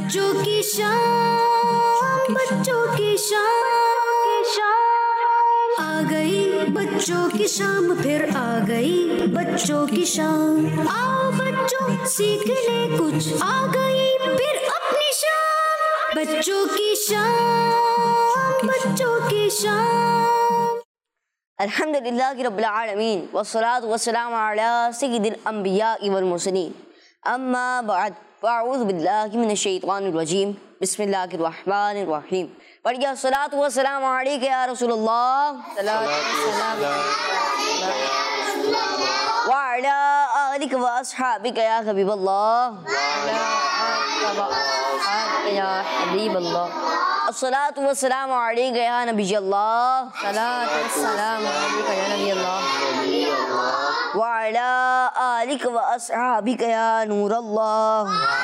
बच्चों की शाम, बच्चों की शाम आ गई, बच्चों की शाम फिर आ गई, बच्चों की शाम। आओ बच्चों सीख ले कुछ, आ गई फिर अपनी शाम, बच्चों की शाम, बच्चों की शाम। अल्हम्दुलिल्लाह रब्बिल आलमीन वस्सलातु वस्सलामु अला सय्यिदिल अंबिया वल मुरसलीन अम्मा बअद फ़अऊज़ु बिल्लाहि मिनश शैतानिर रजीम बिस्मिल्लाहिर रहमानिर रहीम। पढ़िए सलातु वस्सलामु अलैका या रसूलल्लाह व अला आलिका व अस्हाबिका या हबीबल्लाह या हबीबल्लाह। अस्सलातु वस्सलामु अलैका या नबियल्लाह व अला आलिका व अस्हाबिका या नूरल्लाह।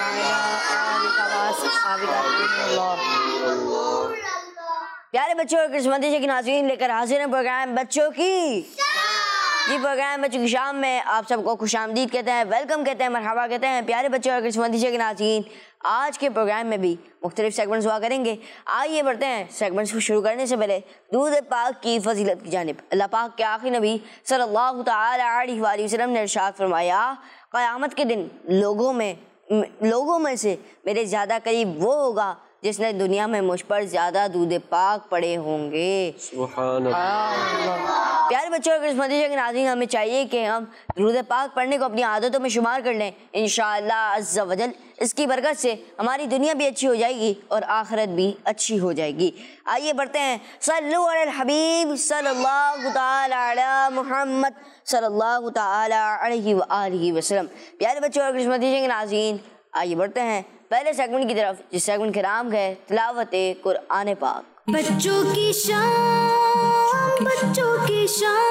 प्यारे बच्चों और किस्मती के नाज़रीन लेकर हाजिर हैं प्रोग्राम बच्चों की जी। प्रोग्राम बच्चों की शाम में आप सबको खुशामदीद कहते हैं, वेलकम कहते हैं, मरहबा कहते हैं। प्यारे बच्चों और किस्मती के नाज़रीन, आज के प्रोग्राम में भी मुख्तलिफ सेगमेंट्स हुआ करेंगे। आइए बढ़ते हैं सेगमेंट्स को शुरू करने से पहले दूध पाक की फजीलत की जानिब। अल्लाह पाक के आखिरी नबी सल्लल्लाहु तआला अलैहि वसल्लम ने इरशाद फरमाया, क़यामत के दिन लोगों में से मेरे ज़्यादा करीब वो होगा जिसने दुनिया में मुझ पर ज़्यादा दूध पाक पड़े होंगे। सुभान अल्लाह। प्यारे बच्चों और किस्मती के नाज़रीन, हमें चाहिए कि हम दूध पाक पढ़ने को अपनी आदतों में शुमार कर लें। इंशाअल्लाह अज़्ज़ा वजल इसकी बरकत से हमारी दुनिया भी अच्छी हो जाएगी और आखिरत भी अच्छी हो जाएगी। आइए बढ़ते हैं। सल्लु अलल हबीब सल्लल्लाहु तआला अला मुहम्मद सल्लल्लाहु तआला अलैहि व आलिहि वसल्लम। प्यारे बच्चों और किस्मती के नाज़रीन, आइए बढ़ते हैं पहले सेगमेंट की तरफ, जिस सेगमेंट का नाम है तिलावत कुरान पाक। बच्चों की शाम, बच्चों की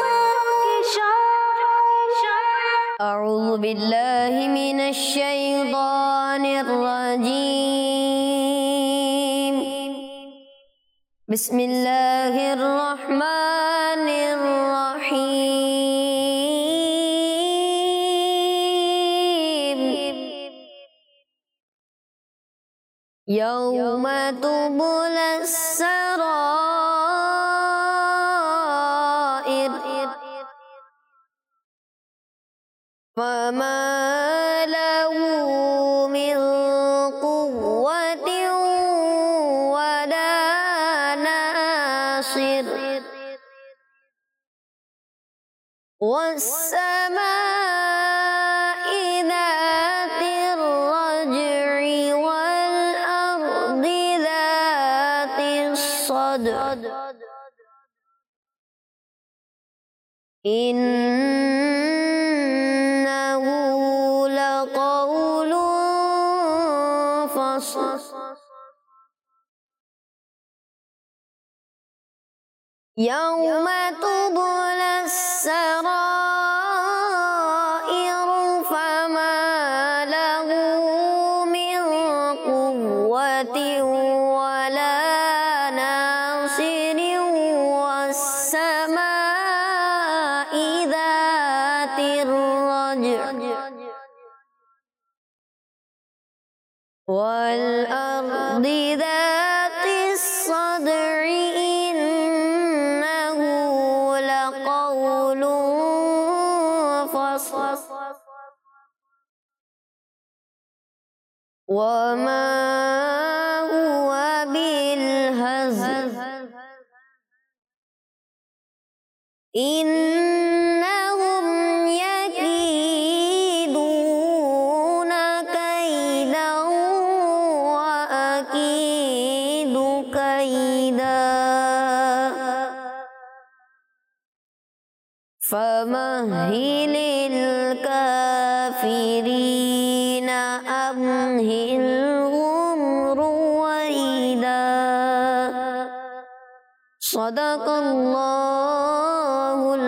शाम। अऊज़ु बिल्लाहि मिनश शैतानिर रजीम। बिस्मिल्लाहिर रहमानिर रहीम। यौम तुबलस सराइर फमा लहू मिन कुव्वतिन वला नासिर वस्समाइ ज़ातिर रज्इ वल अर्दि ज़ातिस सद्र इन्नहु लक़ौलुन फ़स्ल। यौम तुबलस सराइर फमा लहू मिन कुव्वतिन वला नासिरिन वस्समाइ ज़ातिर रज्इ वल अर्दि ज़ातिस सद्रि इन्नहु लक़ौलुन फ़स्ल वमा हुवा बिलहज़्ल इन्नहुम यकीदून कैदन व अकीदु कैदा फमहिलिल काफिरीन अमहिलहुम रुवैदा। सदक़ल्लाहुल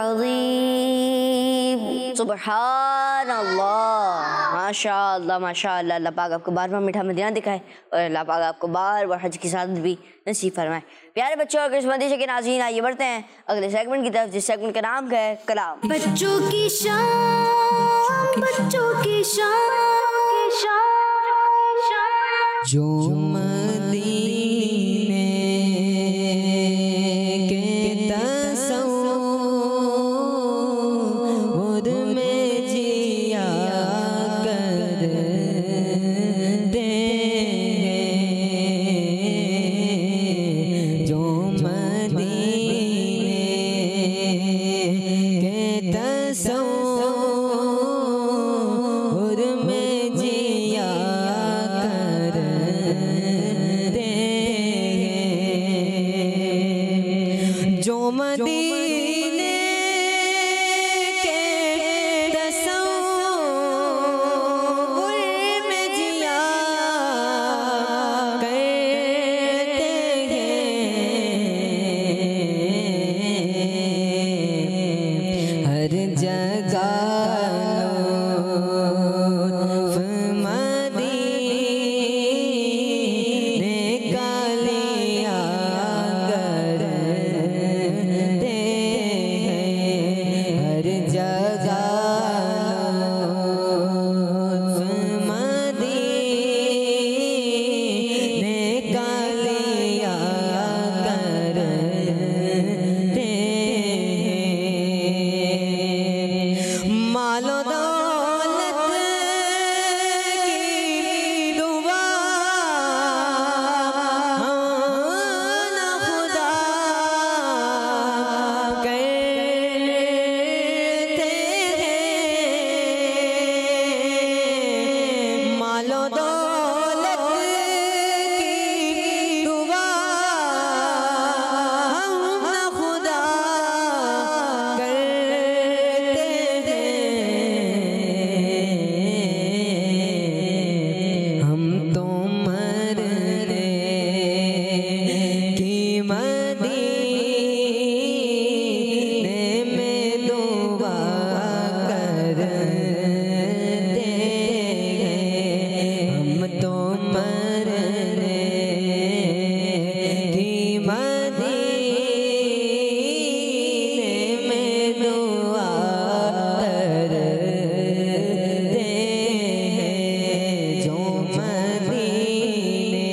अज़ीम। सुबहान अल्लाह, माशाअल्लाह माशाअल्लाह। अल्लाह पाक आपको बार बार मीठा मदीना दिखाए और अल्लाह पाक आपको बार बार हज की सादत भी नसीब फरमाए। प्यारे बच्चों और किस्मती के नाज़रीन, आइए बढ़ते हैं अगले सेगमेंट की तरफ, जिस सेगमेंट का नाम है कलाम। बच्चों की शाम, बच्चों की शाम। जो मदीने के तसव्वुर में जिया करते हैं, जो मदीने के तसव्वुर में जिया करते हैं, जो मदीने के तसव्वुर में जिया करते हैं, हर जगह लुत्फ मदीने का लिया करते हैं, हर जगह लुत्फ मदीने का लिया करते हैं, मालो दौलत की दुआ हम न खुदा करते हैं, मालो दौलत की दुआ हम न खुदा करते हैं, हम तो मरने की मदीने में दुआ करते हैं, हम तो मरने की मदीने में दुआ करते हैं, जो मदीने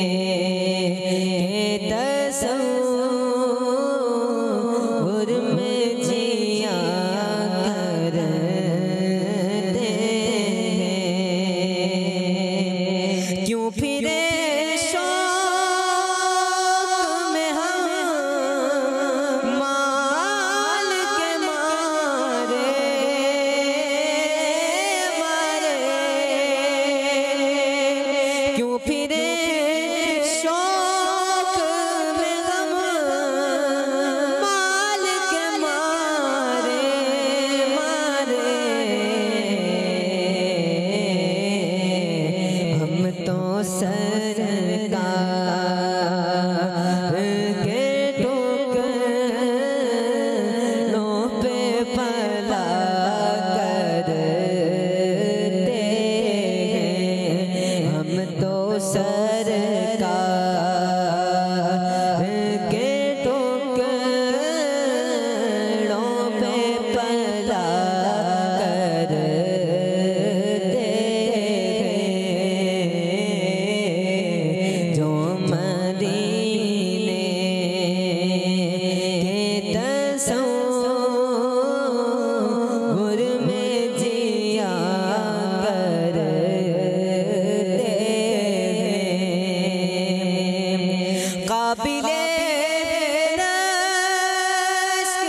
के तसव्वुर में जिया करते हैं, क्यों फिरे शौक में हम माल के मारे क्यों फिरे शौक में हम माल के मारे हम तो सरदार के टुकड़ों पे पला करते हैं, हम तो सरकार के टुकड़ों पे पला करते हैं, जो मदीने के तसव्वुर में जिया करते हैं, काबिले रश्क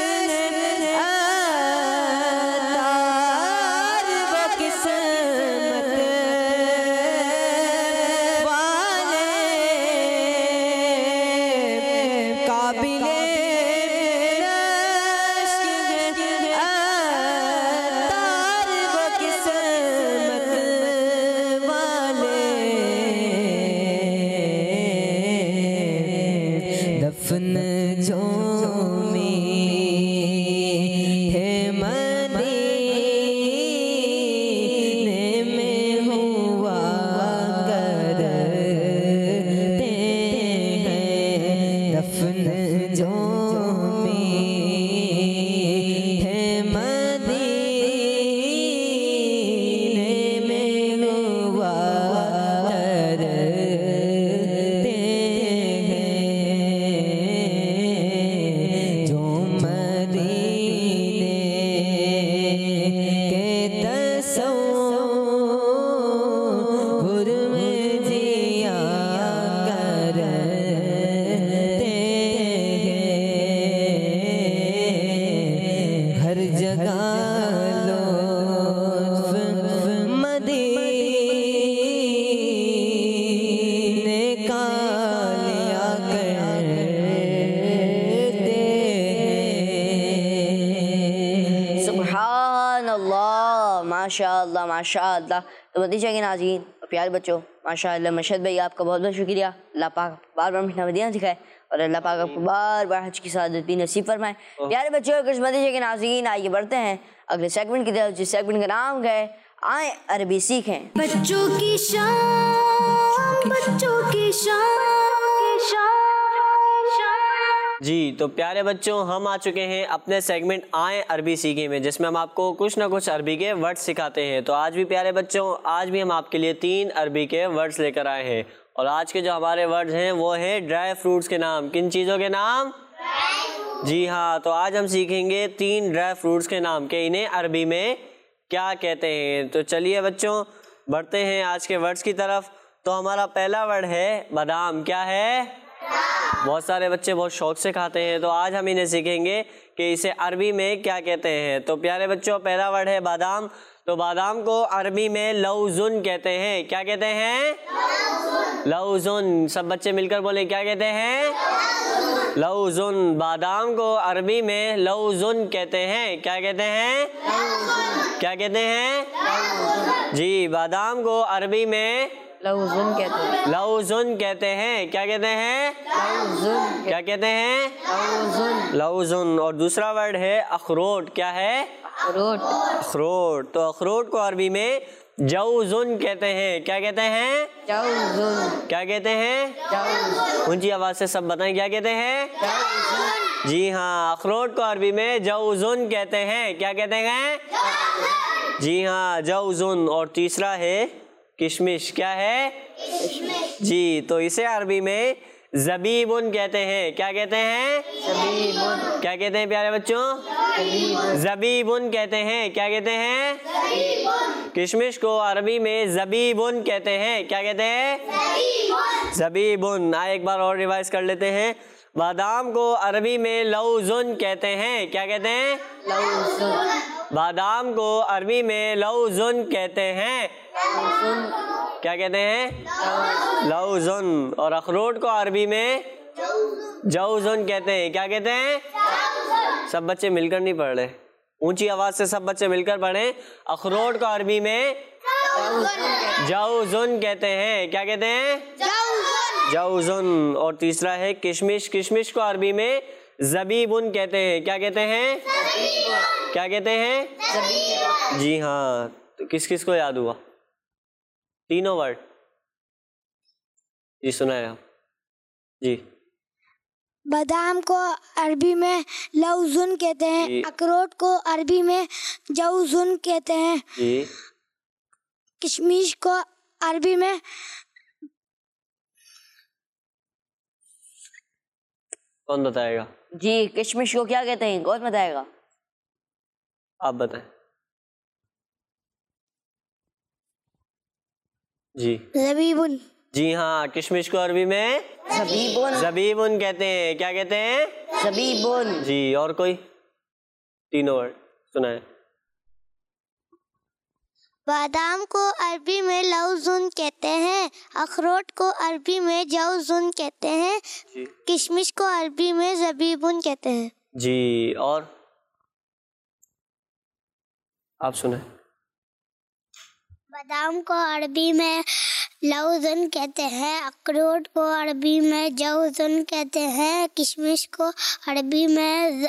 अतार वो किस्मत वाले, काबिले रश्क अतार वो किस्मत वाले, दफन जो मीठे मदीने में हुआ करते हैं, दफन जो मीठे मदीने में हुआ करते माशाअल्लाह माशाअल्लाह। तो नतीजा के नाज़रीन प्यारे बच्चों, माशाअल्लाह मशहद भाई आपका बहुत बहुत शुक्रिया। अल्लाह पाक बार बार मीठा मदीना दिखाए और अल्लाह पाक आपको बार बार हज की सादत भी नसीब फरमाए। प्यारे बच्चों और नतीजे के नाज़रीन, आइए बढ़ते हैं अगले सेगमेंट की तरफ, जिस सेगमेंट का नाम है आए अरबी सीखें। बच्चों की शान, बच्चों की शान। जी तो प्यारे बच्चों, हम आ चुके हैं अपने सेगमेंट आए अरबी सीखे में, जिसमें हम आपको कुछ ना कुछ अरबी के वर्ड्स सिखाते हैं। तो आज भी प्यारे बच्चों, आज भी हम आपके लिए 3 अरबी के वर्ड्स लेकर आए हैं। और आज के जो हमारे वर्ड्स हैं वो है ड्राई फ्रूट्स के नाम। किन चीज़ों के नाम? जी हाँ, तो आज हम सीखेंगे 3 ड्राई फ्रूट्स के नाम के इन्हें अरबी में क्या कहते हैं। तो चलिए बच्चों बढ़ते हैं आज के वर्ड्स की तरफ। तो हमारा पहला वर्ड है बादाम। क्या है? बहुत सारे बच्चे बहुत शौक से खाते हैं, तो आज हम इन्हें सीखेंगे कि इसे अरबी में क्या कहते हैं। तो प्यारे बच्चों पहला वर्ड है बादाम। तो बादाम को अरबी में लौजुन कहते हैं। क्या कहते हैं? लौजुन। सब बच्चे मिलकर बोले क्या कहते हैं? लौजुन। बादाम को अरबी में लौजुन कहते हैं। क्या कहते हैं? क्या कहते हैं? जी, बादाम को अरबी में लौजुन कहते हैं। लौजुन कहते हैं। क्या कहते हैं? लौजुन। क्या कहते हैं? लौजुन। लौजुन। और दूसरा वर्ड है अखरोट। क्या है? अखरोट। अखरोट। तो अखरोट को अरबी में जौजुन कहते हैं। क्या कहते हैं? जौजुन। क्या कहते हैं? जौजुन। ऊंची आवाज से सब बताएं क्या कहते हैं? जी हाँ, अखरोट को अरबी में जौजुन कहते हैं। क्या कहते हैं? जी हाँ, जौजुन। और तीसरा है किशमिश। क्या है? जी, तो इसे अरबी में ज़बीबुन कहते हैं। क्या कहते हैं? ज़बीबुन। क्या कहते हैं प्यारे बच्चों? ज़बीबुन कहते हैं। क्या कहते हैं? किशमिश को अरबी में ज़बीबुन कहते हैं। क्या कहते हैं? ज़बीबुन। आए एक बार और रिवाइज कर लेते हैं। बादाम को अरबी में लौजुन कहते हैं। क्या कहते हैं? लौजुन। बादाम को अरबी में लौजुन कहते हैं। क्या कहते हैं? लौजुन। और अखरोट को अरबी में जौजुन कहते हैं। क्या कहते हैं? सब बच्चे मिलकर नहीं पढ़ रहे, ऊंची आवाज से सब बच्चे मिलकर पढ़ें। अखरोट को अरबी में जौजुन कहते हैं। क्या कहते हैं? जौजुन। और तीसरा है किशमिश। किशमिश को अरबी में ज़बीबुन कहते हैं। क्या कहते हैं? क्या कहते हैं? जी हाँ, तो किस किस को याद हुआ तीनों वर्ड? जी सुनाए आप। जी, बादाम को अरबी में लौजुन कहते हैं, अखरोट को अरबी में जौजुन कहते हैं, जी, किशमिश को अरबी में कौन बताएगा? जी, किशमिश को क्या कहते हैं? कौन बताएगा? आप बताएं। जी, ज़बीबुन। जी हाँ, किशमिश को अरबी में ज़बीबुन। ज़बीबुन कहते हैं। क्या कहते हैं? ज़बीबुन। जी, और कोई तीनों वर्ड सुनाए। बादाम को अरबी में लौजुन कहते हैं, अखरोट को अरबी में जौजुन कहते हैं, किशमिश को अरबी में ज़बीबुन कहते हैं। जी, और आप सुनाए। बादाम को अरबी में लौजुन कहते हैं, अखरोट को अरबी में जौजुन कहते हैं, किशमिश को अरबी में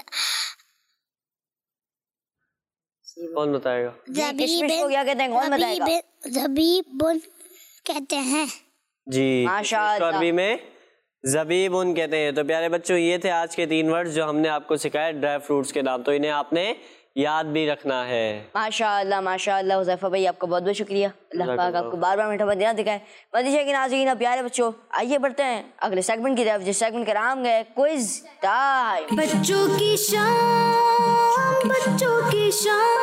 कौन बताएगा? किशमिश को क्या कहते हैं? कौन बताएगा? ज़बीबुन कहते हैं। जी, माशाअल्लाह। अरबी में ज़बीबुन कहते हैं। तो प्यारे बच्चों, ये थे आज के 3 वर्ड्स जो हमने आपको सिखाए ड्राई फ्रूट्स के नाम। तो इन्हें आपने याद भी रखना है। माशाअल्लाह माशाअल्लाह। हुज़ैफा भाई आपका बहुत बहुत शुक्रिया। अल्लाह पाक आपको बार बार मीठा मदीना दिखाए। मदीना के नाज़रीन, प्यारे बच्चों आइए बढ़ते हैं अगले सेगमेंट की तरफ, जिस सेगमेंट का नाम है क्विज टाइम। बच्चों की शान, बच्चों की शान।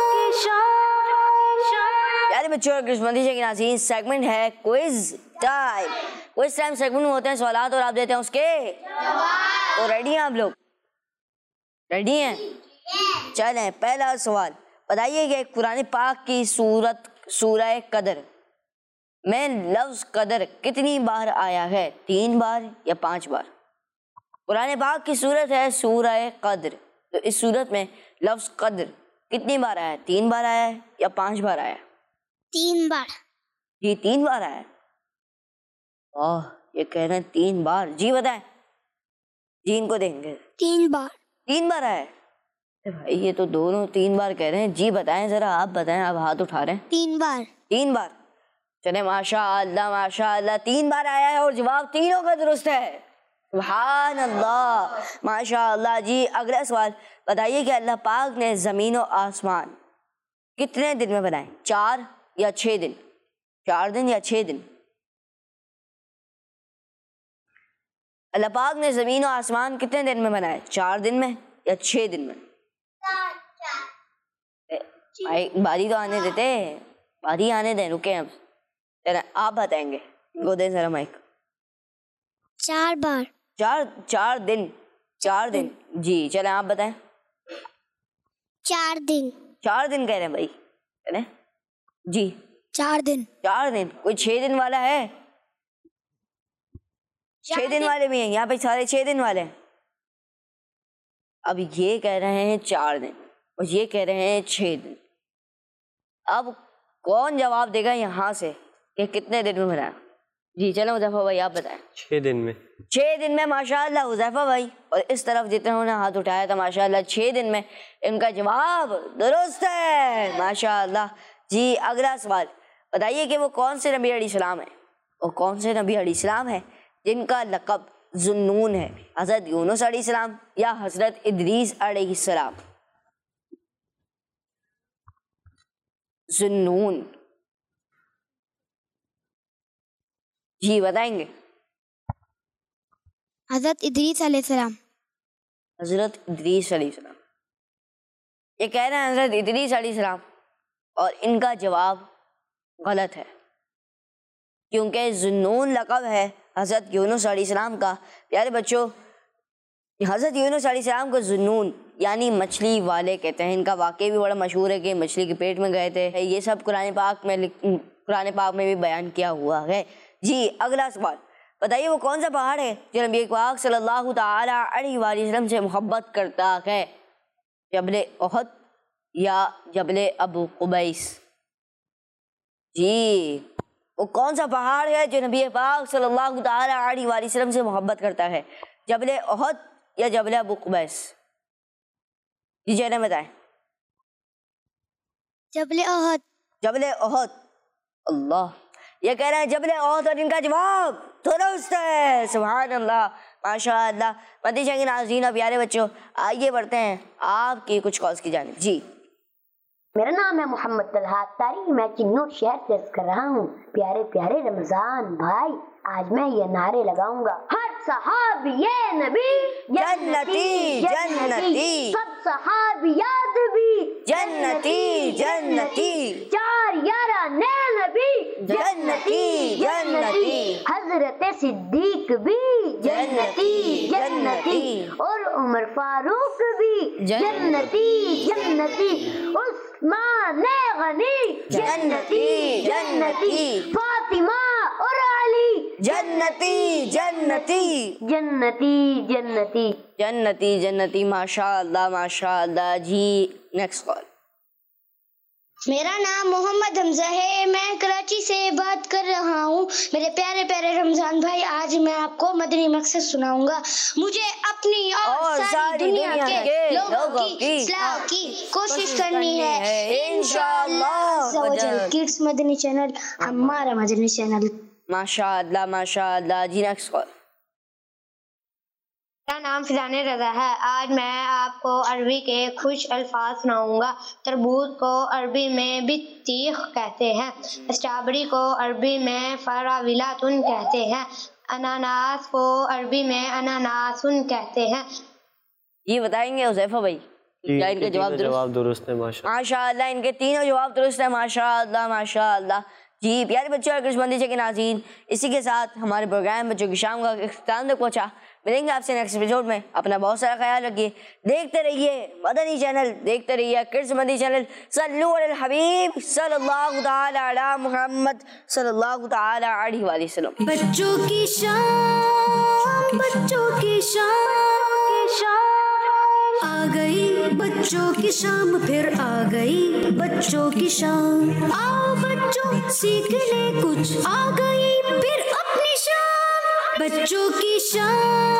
प्यारे बच्चों और मदीना के नाज़रीन, सेगमेंट है quiz time. Quiz time segment में होते हैं सवालात और आप देते हैं उसके जवाब। तो रेडी हैं आप लोग? रेडी हैं? चलें, पहला सवाल बताइए कि कुरान पाक की सूरह कदर में लफ्ज़ कदर कितनी बार आया है? 3 बार या 5 बार? कुरान पाक की सूरत है सूरह कदर, तो इस सूरत में लफ्ज़ कदर कितनी बार आया है? 3 बार आया है या 5 बार आया है? 3 बार। जी 3 बार आया है। ओह, ये कह रहे हैं 3 बार। जी बताएं, जी इनको देंगे। 3 बार। 3 बार आया है? भाई ये तो दोनों 3 बार कह रहे हैं। जी बताएं जरा, आप बताएं, आप हाथ उठा रहे हैं। 3 बार। 3 बार। चले माशाअल्लाह माशाअल्लाह, 3 बार आया है और जवाब तीनों का दुरुस्त है। सुभान अल्लाह, माशाअल्लाह। जी अगला सवाल बताइए कि अल्लाह पाक ने ज़मीन और आसमान कितने दिन में बनाए? 4 या 6 दिन? 4 दिन या 6 दिन? अल्लाह पाक ने ज़मीन और आसमान कितने दिन में बनाए? 4 दिन में या 6 दिन में? भाई बारी तो आने देते, बारी आने दें, रुके अब। चले आप बताएंगे, वो दें जरा माइक। 4 बार। 4 दिन। 4 दिन। जी चले आप बताएं। 4 दिन। 4 दिन कह रहे हैं भाई, चले जी 4 दिन। 4 दिन। कोई 6 दिन वाला है? 6 दिन वाले भी हैं यहाँ पे, सारे 6 दिन वाले हैं। अब ये कह रहे हैं 4 दिन और ये कह रहे हैं 6 दिन। अब कौन जवाब देगा यहाँ से कि कितने दिन में बनाया? जी चलो हुज़ैफा भाई आप बताएं। 6 दिन में। 6 दिन में माशाअल्लाह हुज़ैफा भाई। और इस तरफ जितने ने हाथ उठाया था माशाअल्लाह 6 दिन में, इनका जवाब दुरुस्त है माशाअल्लाह। जी अगला सवाल बताइए कि वो कौन से नबी अलैहिस्सलाम है, वो कौन से नबी अलैहिस्सलाम है जिनका लक़ब ज़ुन्नून है? हज़रत यूनुस अलैहिस्सलाम या हज़रत इदरीस अलैहिस्सलाम? ज़ुन्नून। जी बताएंगे। हज़रत इदरीस अलैहिस्सलाम। हज़रत इदरीस अलैहिस्सलाम। ये कह रहे हैं हज़रत इदरीस अलैहिस्सलाम और इनका जवाब गलत है, क्योंकि ज़ुन्नून लक़ब है हज़रत यूनुस अलैहिस्सलाम का। प्यारे बच्चों, हज़रत यूनुस अलैहिस्सलाम को ज़ुन्नून यानी मछली वाले कहते हैं। इनका वाक़या भी बड़ा मशहूर है कि मछली के पेट में गए थे। ये सब कुरान पाक में भी बयान किया हुआ है। जी अगला सवाल बताइए वो कौन सा पहाड़ है जो नबी पाक सल्लल्लाहु तआला अलैहि वसल्लम से मोहब्बत करता है? जबल उहद या जबल अबू कुबैस? जी वो कौन सा पहाड़ है जो नबी पाक सल्लल्लाहु तआला अलैहि वसल्लम से मोहब्बत करता है? जबल उहद या जबल अबू कुबैस? जी जरा बताएं। जबल उहद। जबल उहद। अल्लाह, ये कह रहे हैं जबल उहद और इनका जवाब दुरुस्त है। सुभान अल्लाह माशाअल्लाह। मदीना के नाज़रीन प्यारे बच्चों, आइए बढ़ते हैं आपकी कुछ कॉल्स की जानिब। जी मेरा नाम है मोहम्मद तलहा तारी, मैं चिन्नूर शहर से कर रहा हूँ। प्यारे प्यारे रमजान भाई, आज मैं ये नारे लगाऊंगा। हर सहाबी ये नबी जन्नती जन्नती, सब सहाबियात भी जन्नती जन्नती, 4 यारा ने नबी जन्नती जन्नती, हजरत सिद्दीक भी जन्नती जन्नती, और उमर फारूक भी जन्नती जन्नती, उस्मान गनी जन्नती जन्नती, फातिमा और अली जन्नती जन्नती, जन्नती जन्नती। जन्नती जन्नती। माशाअल्लाह माशाअल्लाह। जी नेक्स्ट कॉल। मेरा नाम मोहम्मद हमजा है, मैं कराची से बात कर रहा हूँ। मेरे प्यारे प्यारे रमजान भाई, आज मैं आपको मदनी मकसद सुनाऊंगा। मुझे अपनी और सारी दुनिया के लोगों की इस्लाह की कोशिश करनी है इंशाअल्लाह। किड्स मदनी चैनल हमारा मदनी चैनल। माशाअल्लाह माशाअल्लाह। जी नेक्स्ट कॉल। मेरा नाम फिजाने रजा है। आज मैं आपको अरबी के खुश अल्फाज सुनाऊंगा। तरबूज को अरबी में बित्तीख कहते हैं, स्ट्रॉबेरी को अरबी में फराविलातुन कहते हैं, अनानास को अरबी में अनानासुन कहते हैं। ये बताएंगे हुज़ैफा भाई क्या इनके जवाब दुरुस्त है? माशाअल्लाह, इनके तीनों जवाब दुरुस्त है माशाअल्लाह माशाअल्लाह। जी प्यारे बच्चों और कृष्णबंदी के नाज़रीन, इसी के साथ हमारे प्रोग्राम बच्चों की शाम का इख्तिताम तक पहुँचा। मिलेंगे आपसे नेक्स्ट एपिसोड में। अपना बहुत सारा ख्याल रखिए। देखते रहिए मदनी चैनल, देखते रहिए किड्स मदनी चैनल। सल्लु अलल हबीब सल्लल्लाहु तआला अला मुहम्मद सल्लल्लाहु तआला अलैहि वसल्लम। बच्चों की शाम, बच्चों की शाम आ गई। बच्चों की शाम फिर आ गई बच्चों की शाम। आओ बच्चों सीख ले कुछ, आ गई फिर अपनी शाम। बच्चों की शाम।